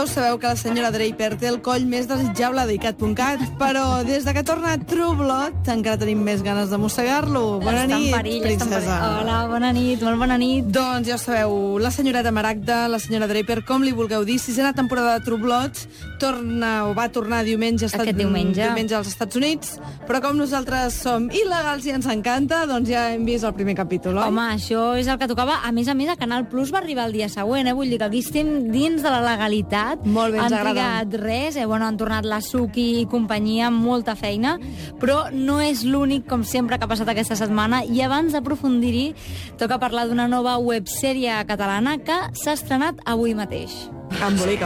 Ja ho sabeu que la senyora Draper té el coll més desitjable d'ICAT.cat, però des de que torna True Blood encara tenim més ganes de mossegar-lo. Bona nit, princesa. Hola, bona nit, molt bona nit. Doncs ja ho sabeu, la senyoreta Maragda, la senyora Draper, com li vulgueu dir, sisena temporada de True Blood, va tornar diumenge als Estats Units, però com nosaltres som il·legals i ens encanta, doncs ja hem vist el primer capítol, oi? Home, això és el que tocava. A més, a Canal Plus va arribar el dia següent, Vull dir que aquí estem dins de la legalitat. Molt bé, ens agrada. Han trigat res, han tornat la Suki i companyia amb molta feina, però no és l'únic, com sempre, que ha passat aquesta setmana. I abans d'aprofundir-hi, toca parlar d'una nova websèrie catalana que s'ha estrenat avui mateix. Embolica.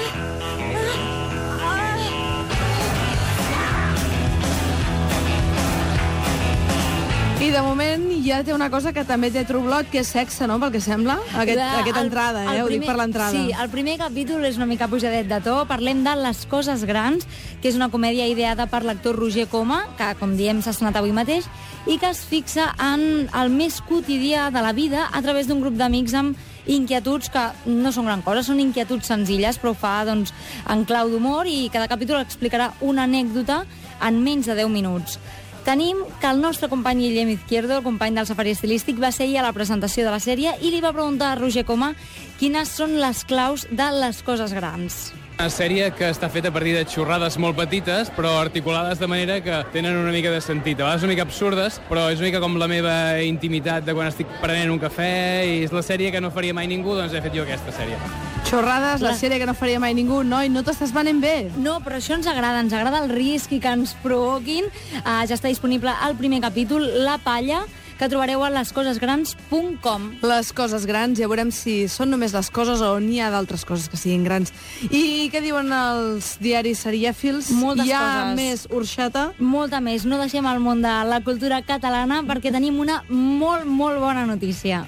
I de moment ja té una cosa que també té True Blood, que és sexe, no?, pel que sembla. Aquesta entrada, ho dic per l'entrada. Sí, el primer capítol és una mica pujadet de to. Parlem de Les coses grans, que és una comèdia ideada per l'actor Roger Coma, que, com diem, s'ha estrenat avui mateix, i que es fixa en el més quotidià de la vida a través d'un grup d'amics amb inquietuds que no són gran cosa, són inquietuds senzilles, però ho fa doncs, en clau d'humor, i cada capítol explicarà una anècdota en menys de 10 minuts. Tenim que el nostre company Guillem Izquierdo, el company del Safari Estilístic, va ser a la presentació de la sèrie i li va preguntar a Roger Coma quines són les claus de les coses grans. Una sèrie que està feta a partir de xorrades molt petites, però articulades de manera que tenen una mica de sentit. A vegades una mica absurdes, però és una mica com la meva intimitat de quan estic prenent un cafè, i és la sèrie que no faria mai ningú, doncs he fet jo aquesta sèrie. Xorrades, la sèrie que no faria mai ningú. Noi, no t'estàs venent bé. No, però això ens agrada el risc i que ens provoquin. Ja està disponible el primer capítol, La palla, que trobareu a lescosesgrans.com. Les coses grans, ja veurem si són només les coses o n'hi ha d'altres coses que siguin grans. I què diuen els diaris serièfils? Moltes coses. Hi ha coses. més orxata? Molta més. No deixem el món de la cultura catalana perquè tenim una molt, molt bona notícia.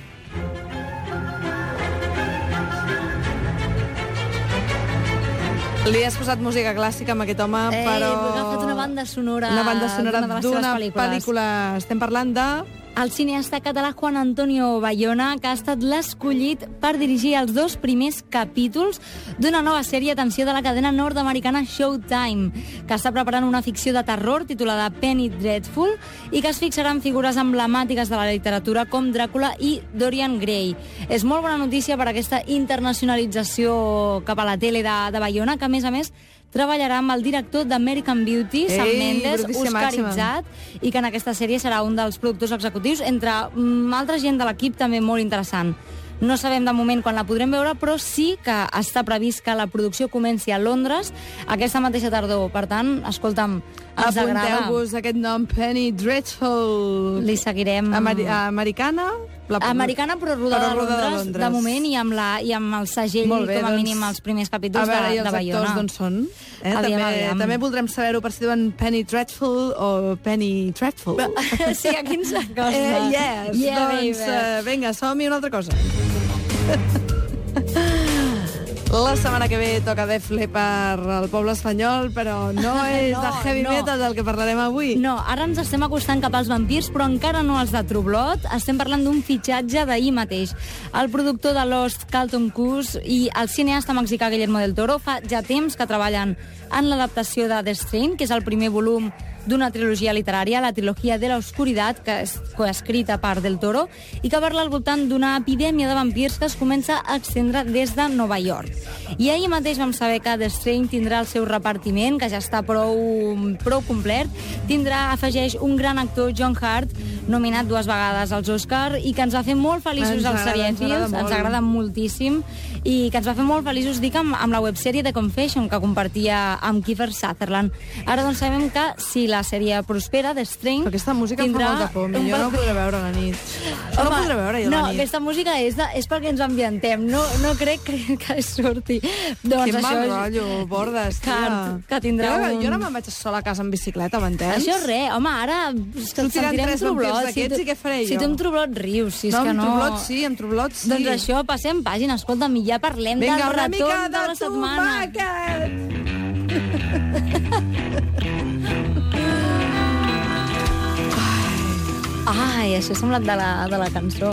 Li has posat música clàssica amb aquest home, però... He agafat una banda sonora d'una pel·lícula. Estem parlant de... El cineasta català Juan Antonio Bayona, que ha estat l'escollit per dirigir els 2 primers capítols d'una nova sèrie, atenció, de la cadena nord-americana Showtime, que està preparant una ficció de terror titulada Penny Dreadful i que es fixarà en figures emblemàtiques de la literatura com Dràcula i Dorian Gray. És molt bona notícia per aquesta internacionalització cap a la tele de Bayona, que, a més, treballarà amb el director d'American Beauty, Sam Mendes, oscaritzat, i que en aquesta sèrie serà un dels productors executius, entre altra gent de l'equip també molt interessant. No sabem de moment quan la podrem veure, però sí que està previst que la producció comenci a Londres aquesta mateixa tardor. Per tant, escolta'm, ens agrada. Apunteu-vos aquest nom, Penny Dreadful. Li seguirem... Americana? Americana, però rodada a Londres, de moment, i amb el segell, bé, com a mínim, els primers capítols de Bayona. A veure, i els actors d'on són? També voldrem saber-ho per si diuen Penny Dreadful o Penny Dreadful. Sí, aquí ens acosta. Yes, doncs vinga, som-hi una altra cosa. La setmana que ve toca Def Leppard al poble espanyol, però no és de heavy metal del que parlarem avui. No, ara ens estem acostant cap als vampirs, però encara no els de True Blood. Estem parlant d'un fitxatge d'ahir mateix. El productor de Lost, Carlton Cuse, i el cineasta mexicà Guillermo del Toro fa ja temps que treballen en l'adaptació de The Strain, que és el primer volum d'una trilogia literària, la trilogia de la oscuritat, que és coescrita per Del Toro, i que parla al voltant d'una epidèmia de vampirs que es comença a extendre des de Nova York. I ahir mateix vam saber que The Strain tindrà el seu repartiment, que ja està prou complet. Afegeix un gran actor, John Hurt, nominat 2 vegades als Oscar, i que ens va fer molt feliços als serièfils, ens agrada moltíssim, i que ens va fer molt feliços, amb la websèrie The Confession, que compartia amb Kiefer Sutherland. Ara doncs sabem que si la sèrie prospera, The Strain... Però aquesta música em fa molta por, jo no ho podré veure a la nit. No ho podré veure jo a la nit. No, aquesta música és perquè ens ambientem, no crec que surti. Quin mal rotllo, Bordes, tia. Que tindrà jo no me'n vaig sola a casa en bicicleta, m'entens? Això és res, home, ara sentirem True Blood. I què faré jo? Si tu amb True Blood rius, si és que no... amb True Blood sí. Doncs això, passem pàgina, escolta'm, i ja parlem del retorn de la setmana. Vinga, Ai, això ha semblat de la cançó.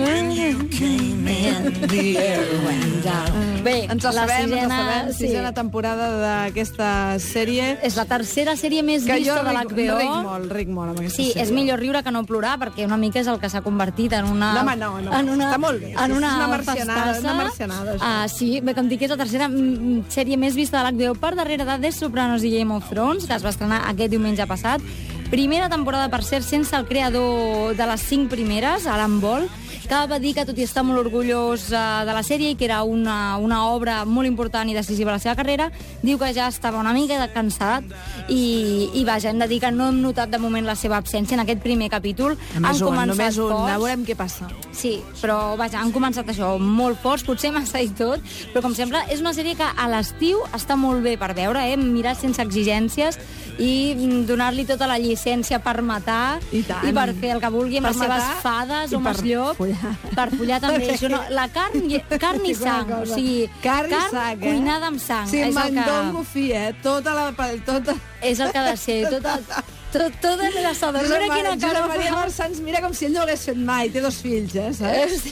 Bé, ens la sabem, sisena temporada d'aquesta sèrie. És la tercera sèrie més vista de l'HBO. Ric molt amb aquesta sèrie. Sí, és millor riure que no plorar, perquè una mica és el que s'ha convertit en una... No, està molt bé. En una marcianada. Sí, bé, com dic, és la tercera sèrie més vista de l'HBO, per darrere de The Sopranos i Game of Thrones, que es va estrenar aquest diumenge passat. Primera temporada, per cert, sense el creador de les 5 primeres, Alan Ball, que va dir que, tot i estar molt orgullós de la sèrie i que era una obra molt important i decisiva a la seva carrera, diu que ja estava una mica cansat i vaja, hem de dir que no hem notat de moment la seva absència en aquest primer capítol. Només un, veurem què passa. Sí, però vaja, han començat això molt forts, potser massa i tot, però com sempre és una sèrie que a l'estiu està molt bé per veure, mirar sense exigències i donar-li tota la llicència per matar i per fer el que vulgui amb les seves fades o masllop. Per follar també. La carn i sang. O sigui, carn cuinada amb sang. Sí, mandongo fi, tota... És el que ha de ser. Tot en l'assador. Mira quina cara. Maria Marsans mira com si ell no ho hagués fet mai. Té 2 fills, saps?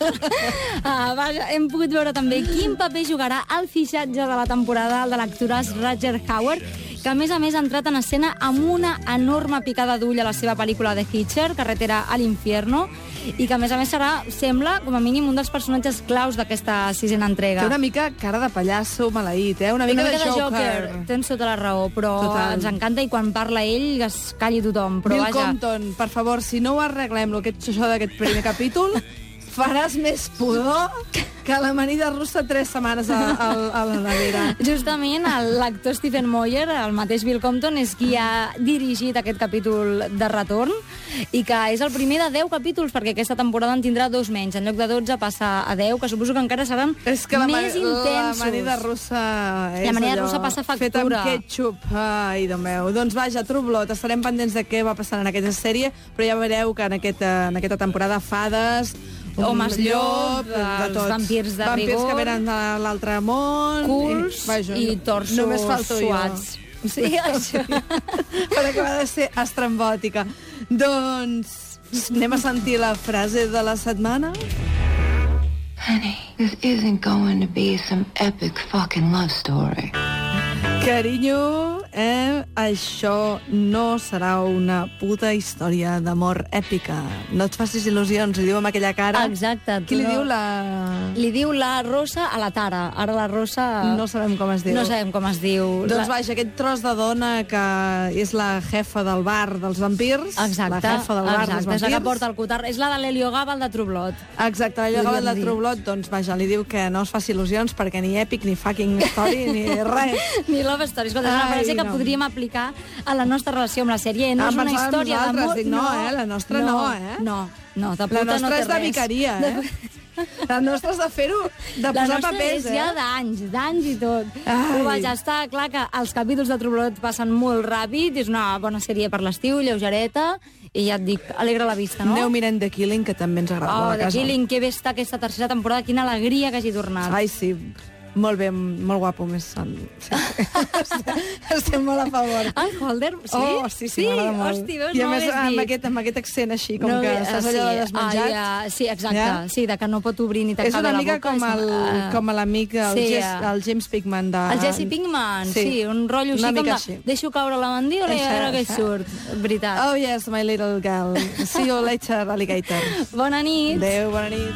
Vaja, hem pogut veure també quin paper jugarà el fitxatge de la temporada de l'actoràs Roger Howard, que a més ha entrat en escena amb una enorme picada d'ull a la seva pel·lícula The Hitcher, Carretera a l'Infierno, i que a més serà, sembla, com a mínim, un dels personatges claus d'aquesta 6a entrega. Té una mica cara de pallasso maleït, una mica de Joker. Tens tota la raó, però ens encanta, i quan parla ell es calli tothom. Bill Compton, per favor, si no ho arreglem, això d'aquest primer capítol, faràs més pudor que l'amanida russa 3 setmanes a la nevera. Justament, l'actor Stephen Moyer, el mateix Bill Compton, és qui ha dirigit aquest capítol de retorn i que és el primer de 10 capítols, perquè aquesta temporada en tindrà 2 menys. En lloc de 12 passa a 10, que suposo que encara seran més intensos. L'amanida russa és l'amanida russa passa factura. Fet amb ketchup. Ai, Déu meu. Doncs vaja, True Blood. Estarem pendents de què va passant en aquesta sèrie, però ja veureu que en aquesta temporada fades, homes llop, els vampirs de rigor, vampirs que venen de l'altre món, culs i torsos suats. Sí, això. Per acabar de ser estrambòtica. Doncs anem a sentir la frase de la setmana. Honey, this isn't going to be some epic fucking love story. Carinyo, això no serà una puta història d'amor èpica. No et facis il·lusions, li diu amb aquella cara. Exacte. Qui li diu la... Li diu la Rosa a la Tara. Ara la Rosa... No sabem com es diu. No sabem com es diu. Doncs vaja, aquest tros de dona que és la jefa del bar dels vampirs. Exacte. La jefa del bar dels vampirs. És la que porta el cotar. És la de l'Helio Gabal de True Blood. Exacte, l'Helio Gabal de True Blood. Doncs vaja, li diu que no es faci il·lusions perquè ni èpic, ni fucking story, ni res. Ni love stories. És una frase que podríem aplicar a la nostra relació amb la sèrie. No és una història d'amor. No, la nostra no. No, de puta no té res. La nostra és de vicaria, La nostra és de fer-ho, de posar papers, La nostra és ja d'anys i tot. Però vaja, està clar que els capítols de True Blood passen molt ràpid, és una bona sèrie per l'estiu, lleugereta, i ja et dic, alegra la vista, no? Aneu mirant The Killing, que també ens agrada molt a casa. The Killing, que bé està aquesta tercera temporada, quina alegria que hagi tornat. Ai, sí. Molt bé, molt guapo, més sant. Sí. Estem molt a favor. El Holder, sí? Oh, sí, m'agrada molt. Hosti, veus, i a més, amb aquest accent així, com que estàs allò de desmenjat. Sí, exacte, sí, de que no pot obrir ni tancar la boca. És una mica com l'amic, el James Pinkman. El Jesse Pinkman, sí, un rotllo així com de deixo caure la mandíbula i a veure què surt. Veritat. Oh yes, my little girl. See you later, alligator. Bona nit. Adéu, bona nit.